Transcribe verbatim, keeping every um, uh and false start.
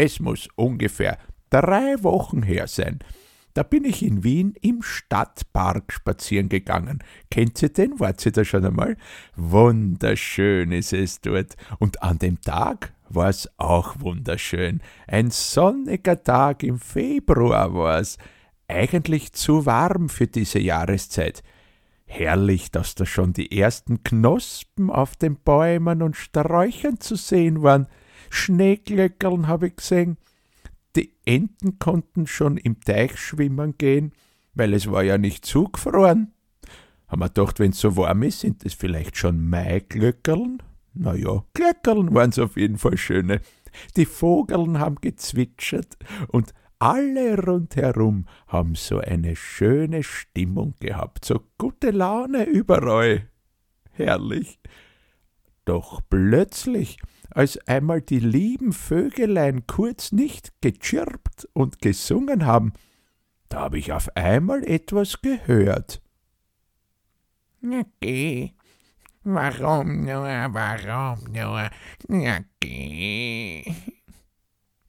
Es muss ungefähr drei Wochen her sein. Da bin ich in Wien im Stadtpark spazieren gegangen. Kennt ihr den? Wart ihr da schon einmal? Wunderschön ist es dort. Und an dem Tag war es auch wunderschön. Ein sonniger Tag im Februar war es. Eigentlich zu warm für diese Jahreszeit. Herrlich, dass da schon die ersten Knospen auf den Bäumen und Sträuchern zu sehen waren. Schneeglöckerln habe ich gesehen. Die Enten konnten schon im Teich schwimmen gehen, weil es war ja nicht zugefroren. Haben wir gedacht, wenn es so warm ist, sind es vielleicht schon Maiglöckerln? Na ja, Glöckerln waren es auf jeden Fall schöne. Die Vogeln haben gezwitschert und alle rundherum haben so eine schöne Stimmung gehabt, so gute Laune überall. Herrlich. Doch plötzlich, als einmal die lieben Vögelein kurz nicht gechirpt und gesungen haben, da habe ich auf einmal etwas gehört. Na geh, warum nur, warum nur, na geh.